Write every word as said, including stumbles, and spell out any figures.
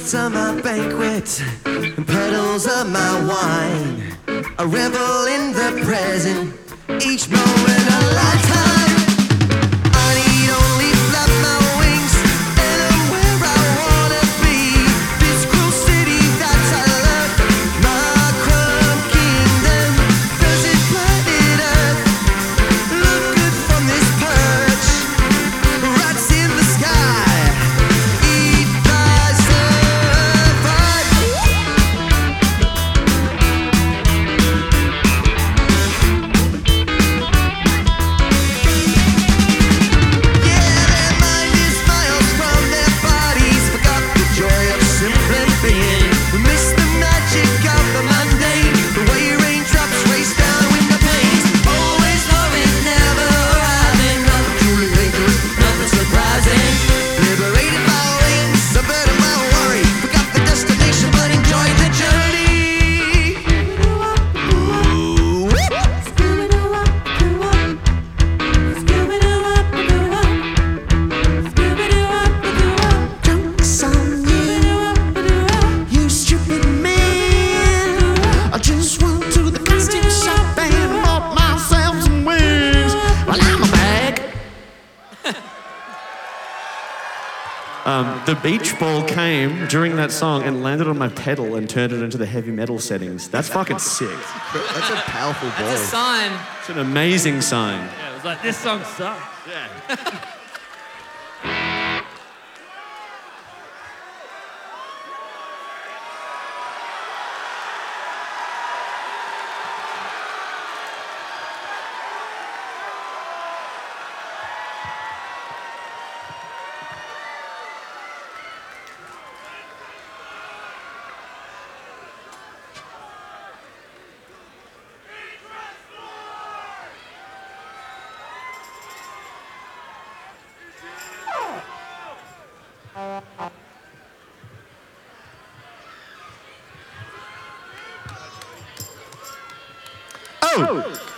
Fruits are my banquet, and petals are my wine. I revel in the present, each moment a lifetime. I need only flap my wings, and I'm where I wanna be. This cruel city that I love, my crumb kingdom. Does it planet Earth look good from this perch? Rats in the sky. Um, the beach ball came during that song and landed on my pedal and turned it into the heavy metal settings. That's fucking sick. That's a powerful ball. That's a sign. It's an amazing sign. Yeah, it was like, this song sucks. Yeah. Oh!